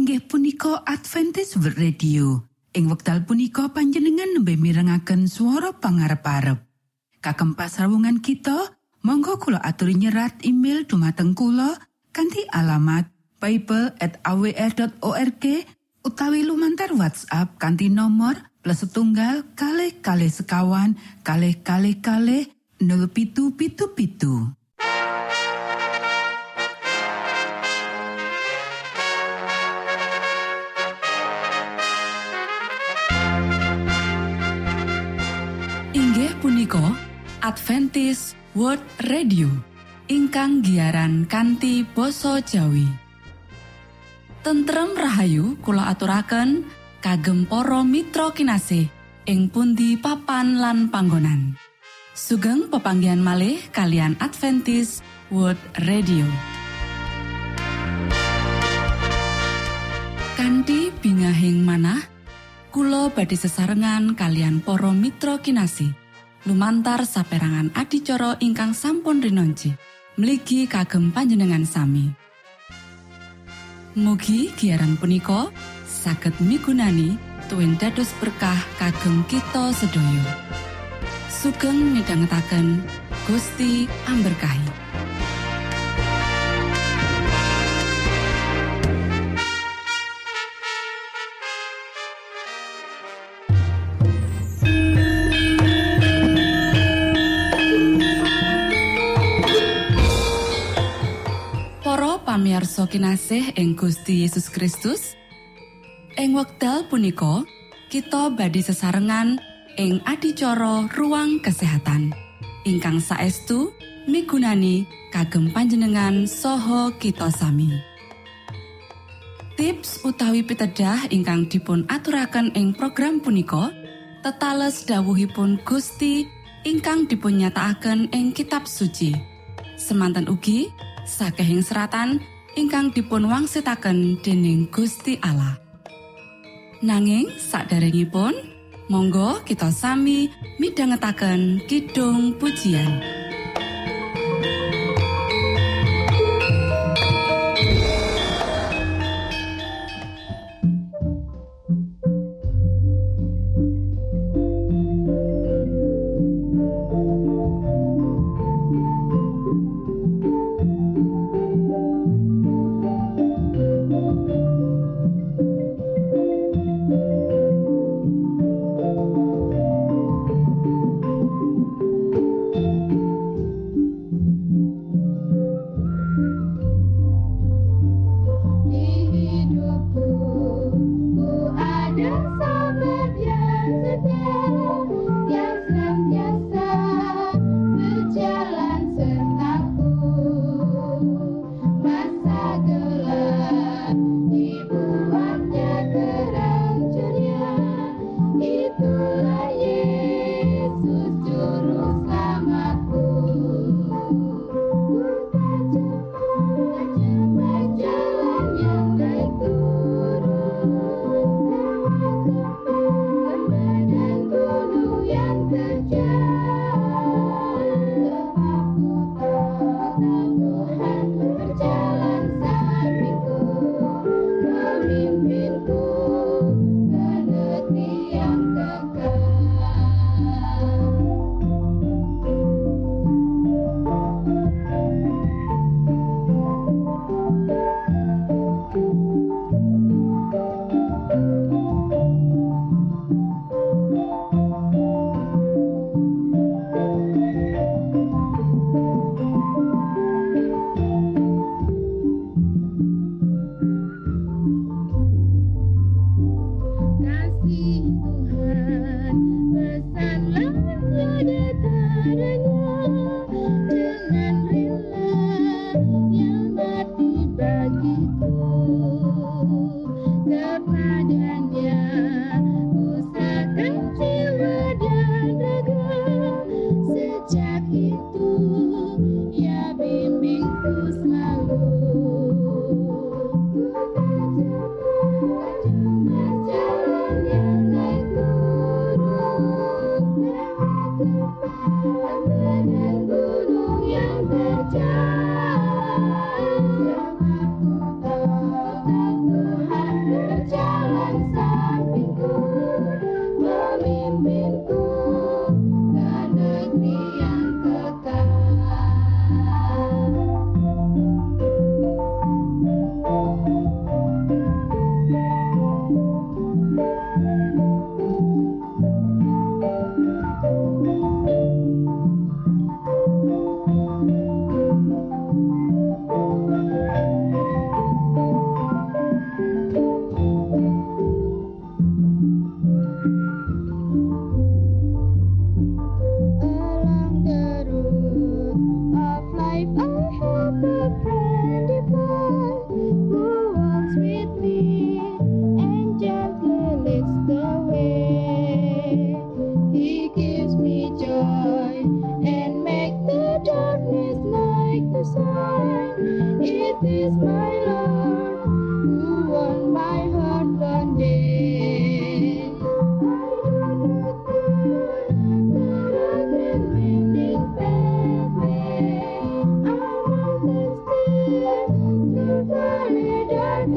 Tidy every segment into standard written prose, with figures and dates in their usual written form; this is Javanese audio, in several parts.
inggih punika Adventist World Radio. Ing wekdal punika panjenengan nembe mirengaken swara pangarep-arep. Kagem pasrawungan kita, monggo kula aturi nyerat email dumateng kula kanthi alamat bible@awr.org utawi lumantar WhatsApp kanthi nomor +1 kalih sekawan kalih 0777. Inggih punika Adventist World Radio ingkang giaran kanthi basa Jawi. Tentrem rahayu kula aturaken kagem para mitra kinasih ing pundi papan lan panggonan. Sugeng pepanggihan malih kalian Adventist World Radio. Kanthi bingahing manah kula badhe sesarengan kalian para mitra kinasih lumantar saperangan adicara ingkang sampun rinonci mligi kagem panjenengan sami. Mugi giaran punika saged migunani tuwin dados berkah kagem kita sedaya. Sugeng midhangetaken Gusti amberkahi. Pamirsa kinasih ing Gusti Yesus Kristus, ing wekdal punika kita badhe sesarengan ing adicara Ruang Kesehatan ingkang saestu migunani kagem panjenengan saha kita sami. Tips utawi pitedah ingkang dipun aturaken ing program punika tetales dawuhipun Gusti ingkang dipun nyatakaken ing kitab suci. Semanten ugi sakehing seratan ingkang dipun wangsitaken dening Gusti Allah. Nanging saderengipun, monggo kita sami midhangetaken kidung pujian.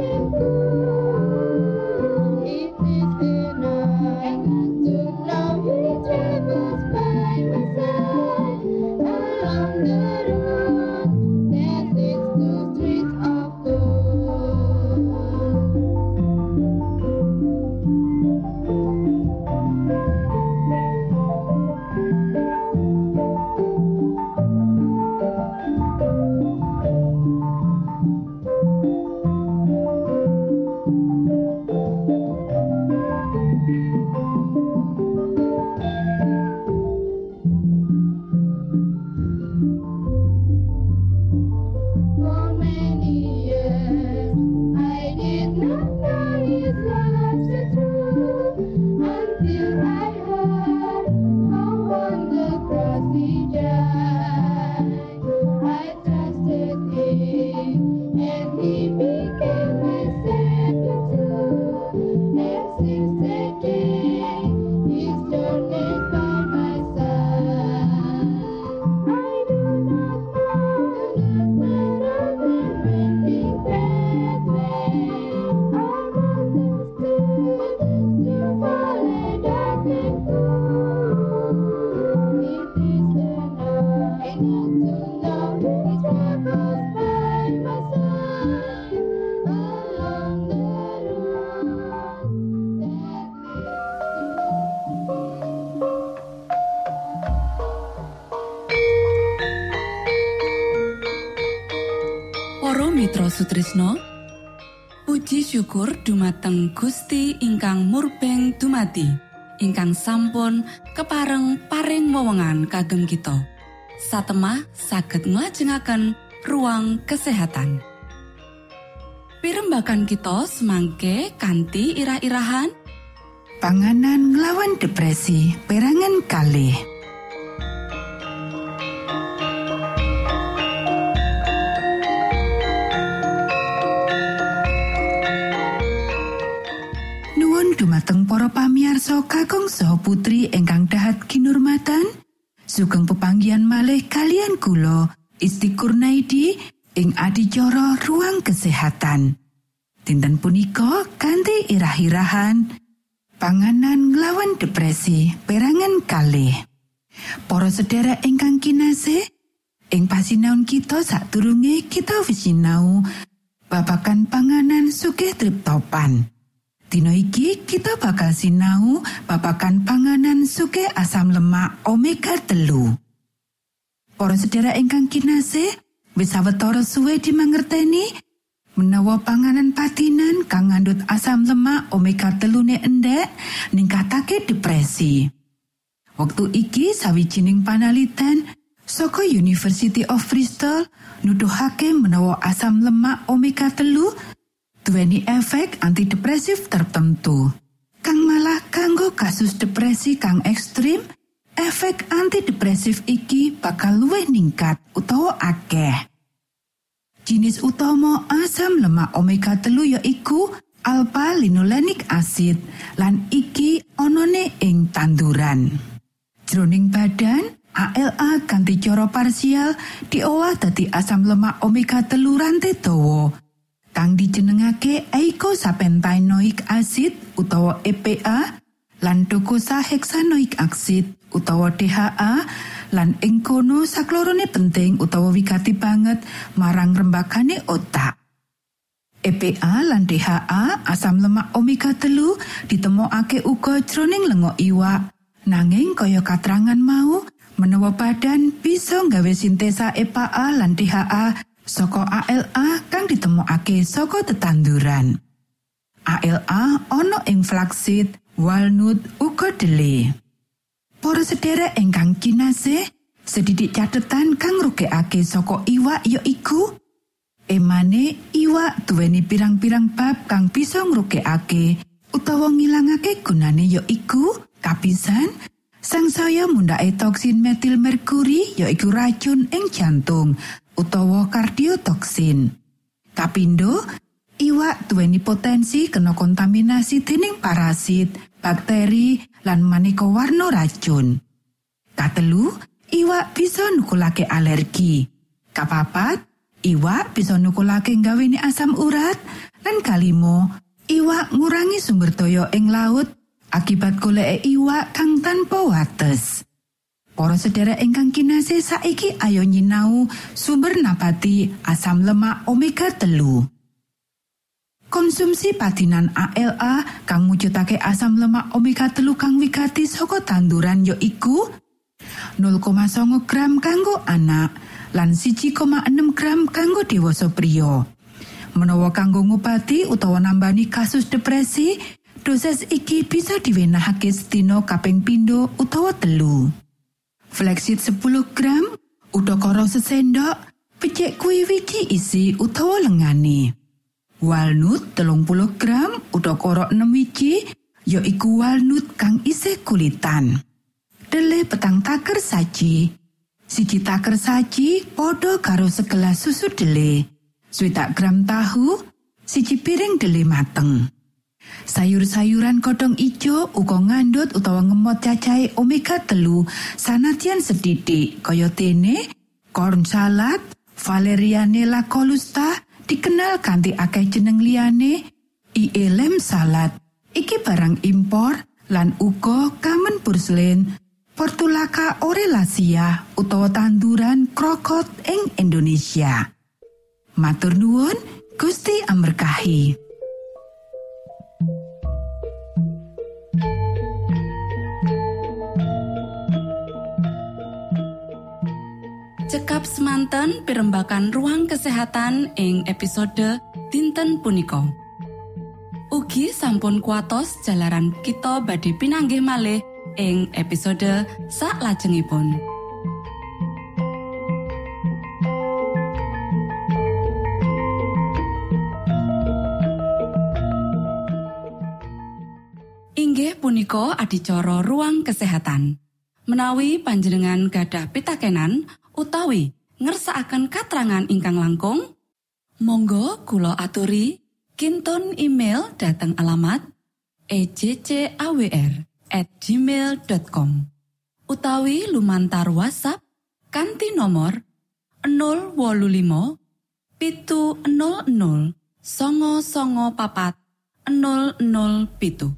Mitra Sutrisno, puji syukur dumateng Gusti ingkang murbeng dumati, ingkang sampun kepareng paring wewengan kagem kita. Satemah saged nglajengaken ruang kesehatan. Pirembagan kita semangke kanthi irah-irahan panganan nglawan depresi perangan kalih. Dumateng para pamirsa kakung saha putri ingkang dahat kinurmatan, sugeng pepanggihan malih kalian kula Isti Kurnaidi ing adicara ruang kesehatan. Dinten punika kanthi irah-irahan panganan nglawan depresi perangan kalih. Para sedherek ingkang kinasih, ing pasinaon kita sadurunge kita wis sinau babagan panganan sugih triptopan. Dina iki kita bakal sinau babagan panganan sugih asam lemak omega 3. Para sedherek ingkang kinasih, wis sawetara suwe dimangerteni menawa panganan patinan kang ngandhut asam lemak omega 3 ne endhek ningkatake depresi. Wektu iki sawijining panaliten saka University of Bristol nuduhake menawa asam lemak omega 3 duweni efek antidepresif tertentu. Kang malah kanggo kasus depresi kang ekstrim, efek antidepresif iki bakal luwih ningkat utawa akeh. Jinis utama asam lemak omega 3 yaiku alpha-linolenic acid lan iki onone ing tanduran. Jroning badan, ALA kanthi cara parsial diolah dadi asam lemak omega 3 rantai dawa kang dijenengake eicosapentaenoic acid utawa EPA lan docosahexaenoic acid utawa DHA lan ing kono saklorone penting utawa wigati banget marang rembagane otak. EPA lan DHA asam lemak omega 3 ditemokake uga jroning lenga iwak. Nanging kaya katrangan mau menawa badan bisa nggawe sintesa EPA lan DHA saka ALA kang ditemokake saka tetanduran. ALA ana ing flaxseed, walnut, uga dhelé. Para sedherek ingkang kinasih, sedidik cathetan kang rugekake saka iwak yaiku emane iwak duweni pirang-pirang bab kang bisa ngrugekake utawa ngilangake gunane yaiku kapisan sangsaya mundhake toksin metil merkuri yaiku racun ing jantung utawa kardiotoksin. Kapindo, iwak duweni potensi kena kontaminasi dening parasit, bakteri, lan maneka warna racun. Katelu, iwak bisa nukulake alergi. Kapapat, iwak bisa nukulake nggawene asam urat Lan kalimo, iwak ngurangi sumber daya ing laut akibat goleke iwak kang tanpa wates. Para sedherek ingkang kinasih, saiki ayo nyinau sumber nabati asam lemak omega 3. Konsumsi padinan ALA kang mujudake asam lemak omega 3 kang wigati saka tanduran yaiku 0,9 gram kanggo anak lan 1,6 gram kanggo dewasa priya. Menawa kanggo ngobati utawa nambani kasus depresi, dosis iki bisa diwenehake sedina kaping 2 utawa 3. Flaxseed 10 gram, udakara sesendok, becik kuwi wiji isi utawa lengane. Walnut 30 gram, udakara 6 wiji, yaiku walnut kang isih kulitan. Dele petang taker saji. Siji taker saji padha karo segelas susu dele. 20 gram tahu, siji piring dele mateng. Sayur-sayuran kodhong ijo uga ngandhut utawa ngemot cacahe omega 3 sanadyan sethithik kaya dene corn salad, Valerianella colusta, dikenal kanthi akeh jeneng liyane ILM salad. Iki barang impor lan uga kamen porcelain Portulaca orellaceae utawa tanduran krokot ing Indonesia. Matur nuwun, Gusti amberkahi. Cekap semanten pimbakan ruang kesehatan ing episode dinten punika. Ugi sampun kuatos jalaran kita badhe pinanggih malih ing episode saklajengipun. Inggih punika adicara ruang kesehatan. Menawi panjenengan gadah pitakenan utawi ngersakaken katrangan ingkang langkung, monggo kula aturi kinton email dhateng alamat ejcawr@gmail.com utawi lumantar WhatsApp kanthi nomor 085 700 994 007.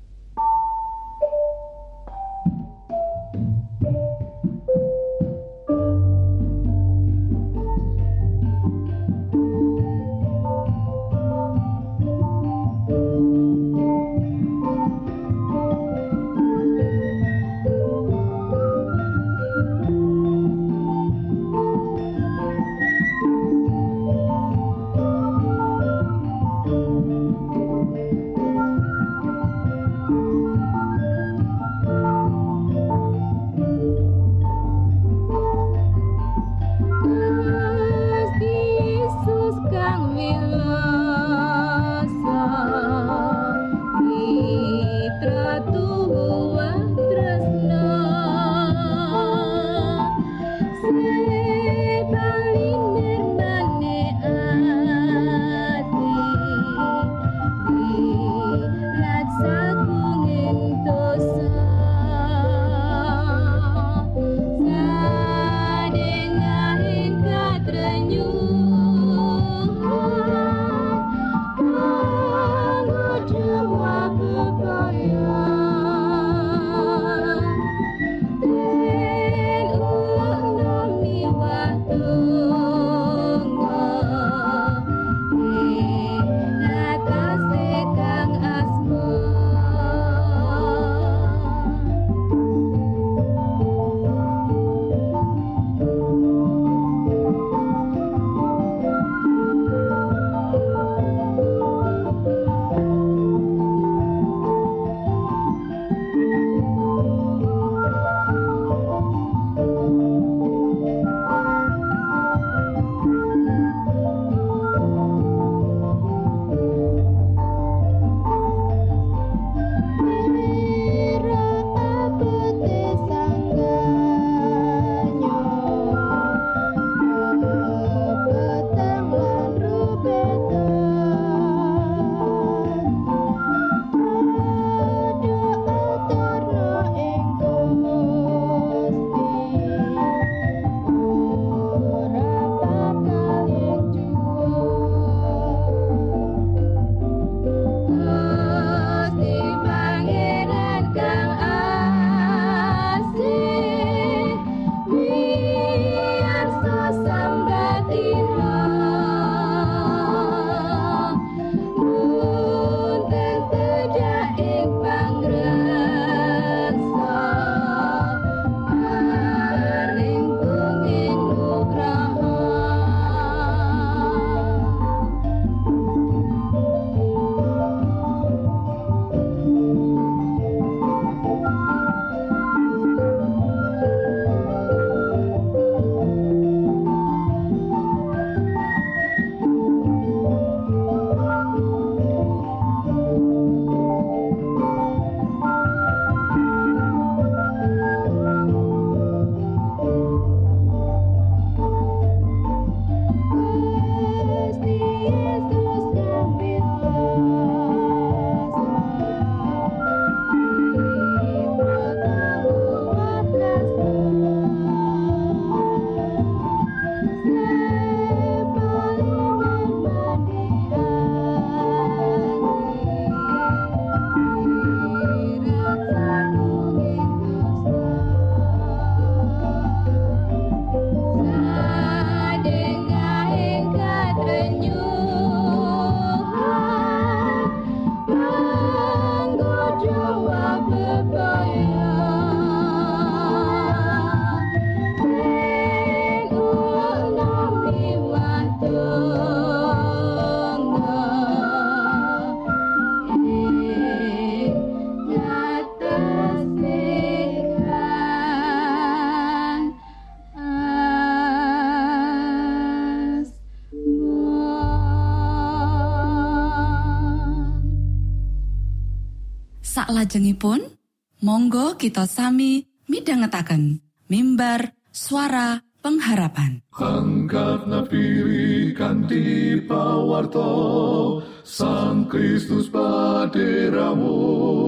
Saklajengipun, monggo kita sami midhangetaken mimbar suara pengharapan. Angkat nafiri kanthi pawarto Sang Kristus paderamu.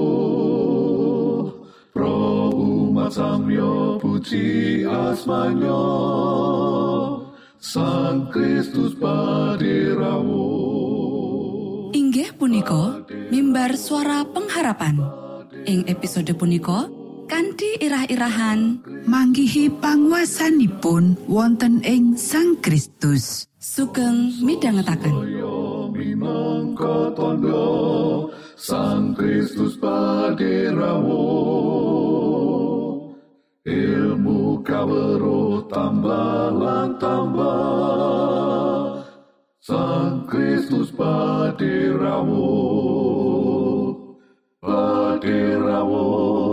Pro umat samyo puji asmanyo Sang Kristus paderamu. Inggih punika mimbar suara pengharapan. Ing episode punika kanthi irah-irahan manggihi panguwasanipun wonten ing Sang Kristus. Sugeng midhangetaken. Minangka tandha Sang Kristus paderamu. Ilmu kawruh tambah lan tambah Sang Kristus paderamu. Paderamu,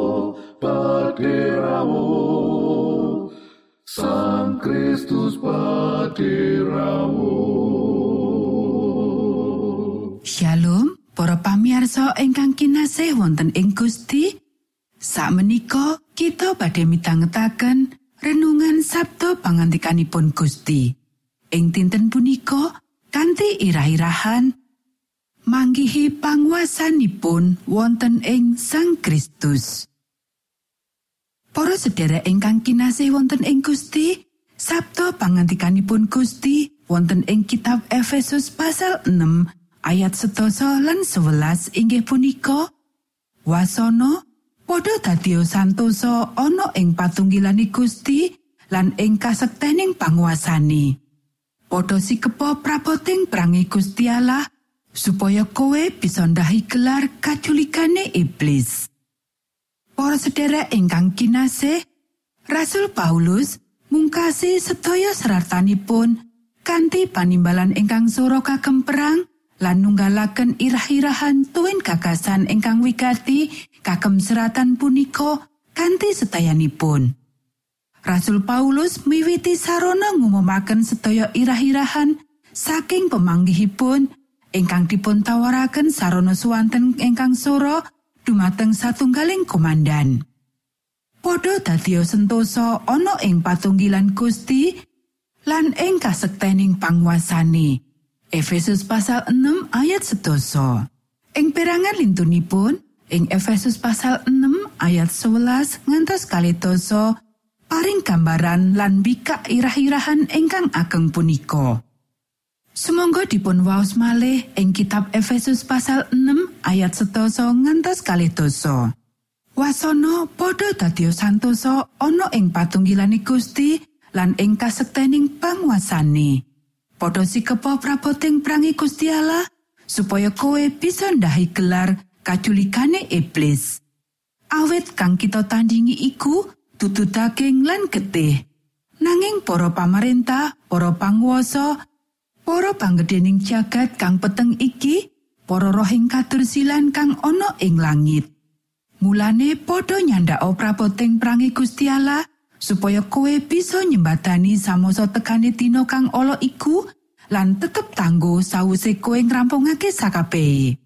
paderamu Sang Kristus paderamu. Shalom, para pamirsa ingkang kinasih wonten ing Gusti. Sakmenika kita badhe midhangetaken renungan Sabda pangantikanipun Gusti. Ing dinten punika kanthi irah-irahan manggihi panguwasanipun wonten ing Sang Kristus. Para sedherek ingkang kinasih wonten ing Gusti, sabda pangantikanipun Gusti wonten ing kitab Efesus pasal 6 ayat 11 lan 11 inggih punika, wasana padha dadiya santosa ana ing patunggilane Gusti lan ing kasektening panguwasane. Padha sikepa prapoting prangi Gusti Allah supaya kowe bisa ndahi gelar kaculikane iblis. Para sedherek ingkang kinasih, Rasul Paulus mungkasi sedaya seratanipun kanthi panimbalan ingkang sora kagem perang lan nunggalaken irah-irahan tuwin gagasan ingkang wigati kagem seratan punika kanthi setayanipun. Rasul Paulus miwiti sarana ngumumaken sedaya irah-irahan saking pamanggihipun ingkang dipun tawaraken sarana suwanten ingkang sora dumateng satunggaling komandan. Padha dadiya sentosa ana ing patunggilan Gusti lan ing kasektening panguwasane. Efesus pasal 6 ayat 11. Ing perangan lintunipun ing Efesus pasal 6 ayat 11 ngantos 12 paring gambaran lan bikak irah-irahan ingkang ageng punika. Sumangga dipun waos malih ing kitab Efesus pasal 6 ayat 11 ngantos 12. Wasana padha dadiya santosa ana ing patunggilane Gusti lan ing kasektening panguwasane. Padha sikepa prapoting prangi Gusti Allah supaya kowe bisa ndahi gelar kaculikane iblis. Awit kang kita tandingi iku dudu daging lan getih. Nanging para pamarentah, para panguwasa, para panggedhening jagat kang peteng iki, para rohing kadursilan kang ana ing langit. Mulane padha nyandhaka prapoting prangi Gusti Allah supaya kowe bisa nyembadani samasa tekane dina kang ala iku lan tetep tangguh sawise kowe ngrampungake sakabehe.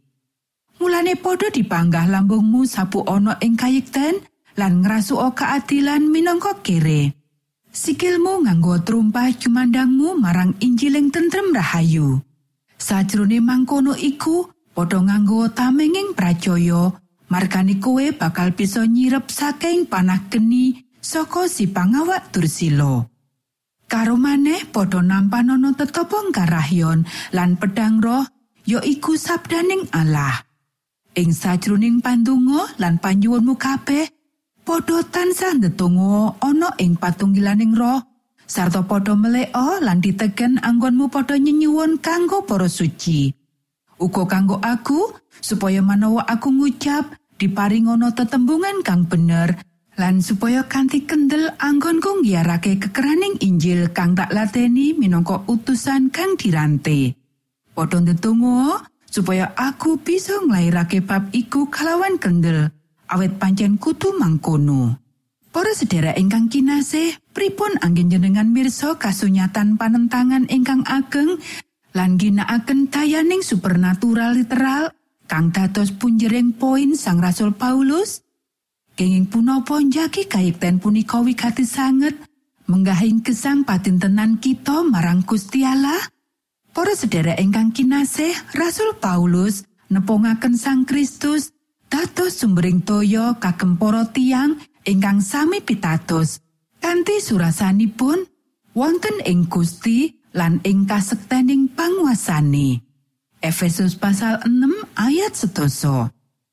Mulane padha dipanggah lambungmu sapu ana ing kayekten lan ngrasuka keadilan minangka kere. Sikilmu nganggo trumpah jumandangmu marang Injiling tentrem rahayu. Sajrone mangkono iku padha nganggo tamenging pracaya, margane kowe bakal bisa nyirep saking panah geni saka si pangawak dursila. Karo maneh padha nampanana tetepong karahyon lan pedang roh yaiku sabdaning Allah. Ing sajroning pandonga lan panjuwunmu kabeh padha tansah ndedonga ana ing patunggilaning roh sarta padha meleka lan ditegen anggonmu padha nyenyuwun kanggo para suci. Uga kanggo aku supaya manawa aku ngucap diparingono tetembungan kang bener lan supaya kanthi kendel anggonku ngiyarake kekeraning Injil kang tak lateni minangka utusan kang dirante. Padha ndedonga supaya aku bisa nglairake bab iku kalawan kendel. Awet pancen kudu mangkono. Para sedherek ingkang kinasih, pripun anggen jenengan mirsa kasunyatan panentangan ingkang ageng lan ginakaken dayaning supernatural literal kang dados punjering poin Sang Rasul Paulus. Kenging punapa njagi kayekten punika wigati sanget menggahing gesang patintenan kita marang Gusti Allah. Para sedherek ingkang kinasih, Rasul Paulus nepungaken Sang Kristus dados sumbering toya kagem para tiyang ingkang sami pitados kanthi surasanipun wonten ing Gusti lan ing kasektening panguasane. Efesus pasal 6 ayat 11.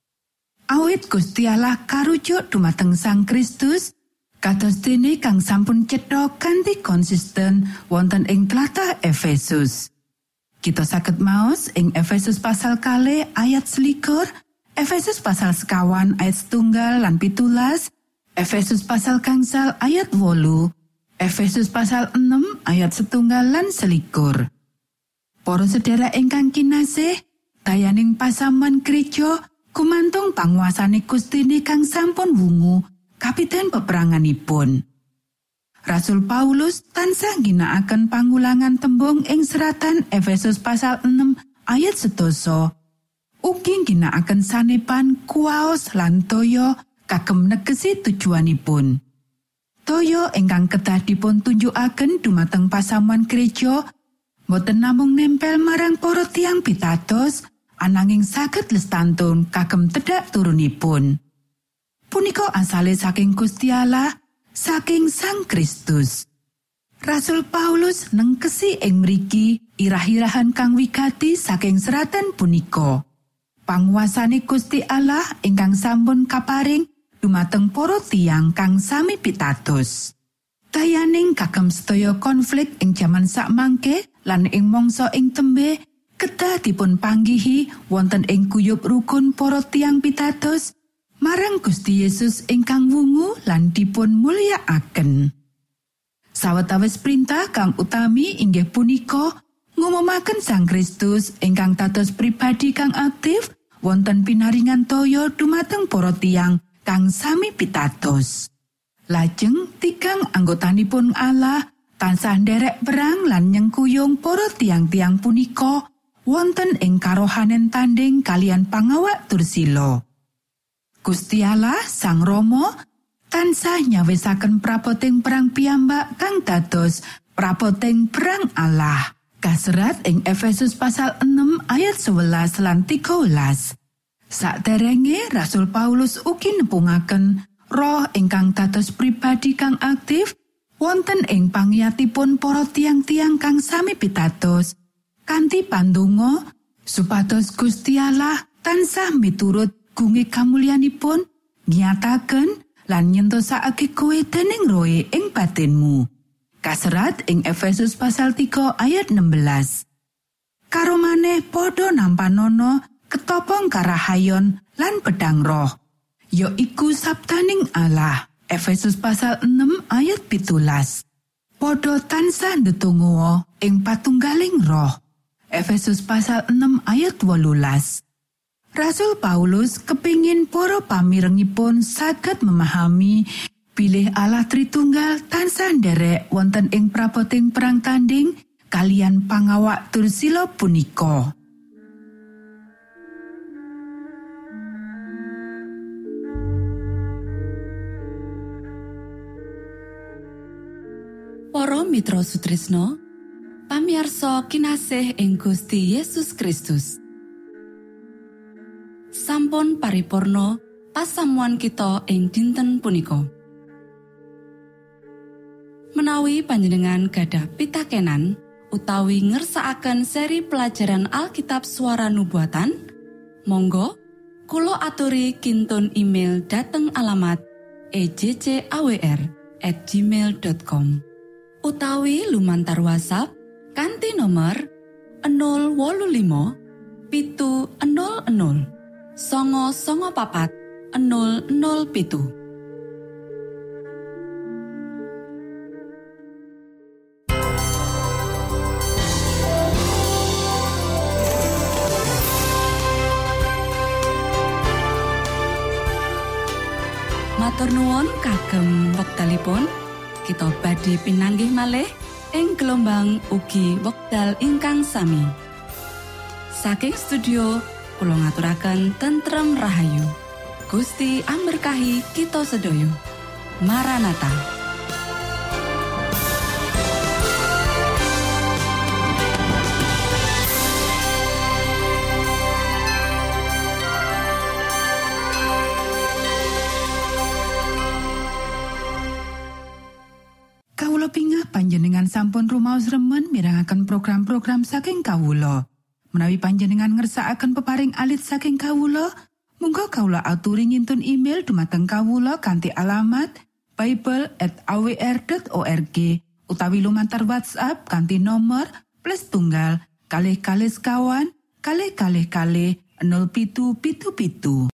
Awit Gusti Allah karujuk dumateng Sang Kristus kados dene kang sampun cetha kanthi konsisten wonten ing tlatah Efesus. Kita saged maos ing Efesus pasal 2 ayat 21, Efesus pasal 1 ayat 1 lan 17, Efesus pasal 2 ayat 8, Efesus pasal 6 ayat 1 lan 21. Para sedherek ingkang kinasih, dayaning pasamuan gereja gumantung panguasane Gustine kang sampun wungu kapiten peperanganipun. Rasul Paulus tansah ginakaken pangulangan tembung ing seratan Efesus pasal 6 ayat 11. Ugi ginakaken sanepan kuwaos lan toya kagem negesi tujuanipun. Toya ingkang kedah dipun tunjukaken dumateng pasamuan gereja boten namung nempel marang para tiyang pitados, ananging saged lestantun kagem tedhak turunipun. Punika asale saking Gusti Allah, saking Sang Kristus. Rasul Paulus nengkesi ing mriki irah-irahan kang wigati saking seratan punika. Panguasane Gusti Allah ingkang sampun kaparing dumateng para tiyang kang sami pitados. Dayaning kagem sedaya konflik ing jaman sakmangke lan ing mangsa ing tembe kedah dipun panggihi wonten ing guyub rukun para tiyang pitados marang Gusti Yesus ingkang wungu lan dipun mulyakaken. Sawetawis perintah kang utami inggih punika ngumumaken Sang Kristus ingkang dados pribadi kang aktif wonten pinaringan toya dumateng para tiyang kang sami pitados. Lajeng tigang anggotanipun Allah tansah nderek perang lan nyengkuyung para tiyang-tiyang punika wonten ing karohanen tanding kalian pangawak tursila. Gusti Allah Sang Rama tansah nyawisaken prapoting perang piyambak kang dados prapoting perang Allah. Kaserat ing Efesus pasal 6 ayat 11 lan 13. Saderenge Rasul Paulus ugi nepungaken Roh ingkang dados pribadi kang aktif wonten ing pangiyatipun para tiang-tiang kang sami pitados kanthi pandonga supados Gusti Allah tansah miturut gunging kamulyanipun nyataken lan nyentosake kowe dening roe ing batinmu. Kaserat ing Efesus pasal 3 ayat 16. Karo maneh padha nampanono ketopong karahayon lan pedang roh, ya iku sabdaning Allah. Efesus pasal 6 ayat 17. Padha tansah ndedonga ing patunggaling roh. Efesus pasal 6 ayat 18. Rasul Paulus kepingin para pamirengipun saged memahami bilih Allah Tritunggal tansah nderek wonten ing prapoting perang tanding kalian pangawak tursila punika. Para mitra Sutrisno, pamiarsa kinasih ing Gusti Yesus Kristus. Sampun paripurna pasamuan kita ing dinten punika. Menawi panjenengan gadah pitakenan utawi ngersakaken seri pelajaran Alkitab Suara Nubuatan, monggo kula aturi kintun email dhateng alamat ejcawr@gmail.com utawi lumantar WhatsApp kanthi nomor 085 700 994 007. Matur nuwun kagem wektalipun kita badhe pinanggih malih ing gelombang ugi wekdal ingkang sami. Saking studio kula ngaturaken tentrem rahayu. Gusti amberkahi kita sedaya. Maranatha. Kawula pingah panjenengan sampun rumaos remen mirengaken program-program saking kawula. Menawi panjenengan ngersakaken peparing alit saking kawula, monggo kawula aturi ngintun email dumateng kawula kanthi alamat bible@awr.org utawi lumantar WhatsApp kanthi nomor +1 kalih sekawan kalih 0777.